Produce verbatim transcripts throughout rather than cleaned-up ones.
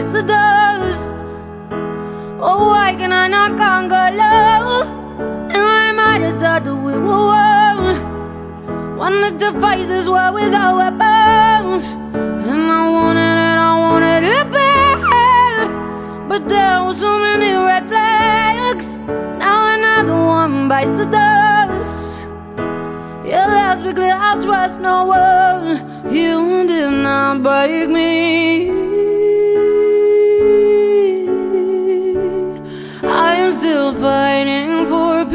bites the dust. Oh, why can I not conquer love? And I might have thought that we were one. Wanted to fight this war without weapons, and I wanted it, I wanted it bad. But there were so many red flags. Now another one bites the dust. Yeah, let's be clear, I'll trust no one. You did not break me. I am still fighting for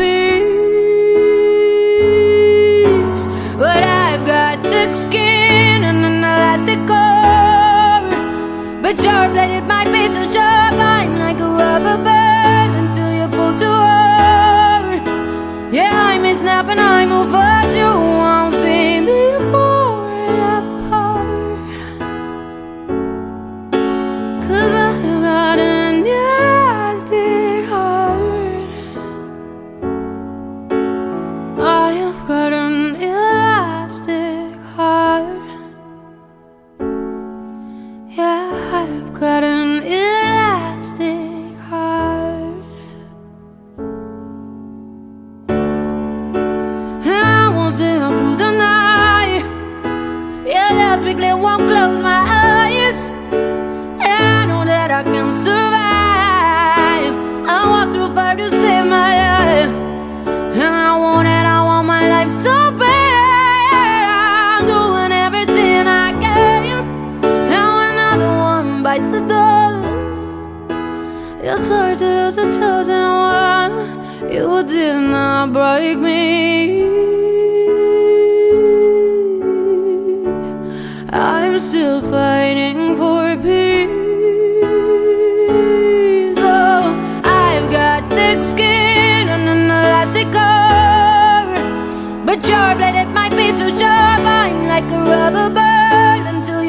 peace, but I've got thick skin and an elastic core. But sharp bladed might be too sharp. I'm like a rubber band until you pull too hard. Yeah, I may snap and I move fast. You won't see me fall apart, 'cause I've got an elastic heart. I've got an elastic heart. Yeah, I've got an elastic heart. And I won't stay up through the night. Yeah, let's be clear, won't close my eyes. And I know that I can survive. I walk through fire to save my life. And I want it, I want my life so bad. I'm doing everything I can. Now another one bites the dust. It's hard to lose a chosen one. You did not break me. I'm still fighting for peace. Oh, I've got thick skin and an elastic core. But sharp bladed might be too sharp. I'm like a rubber band until you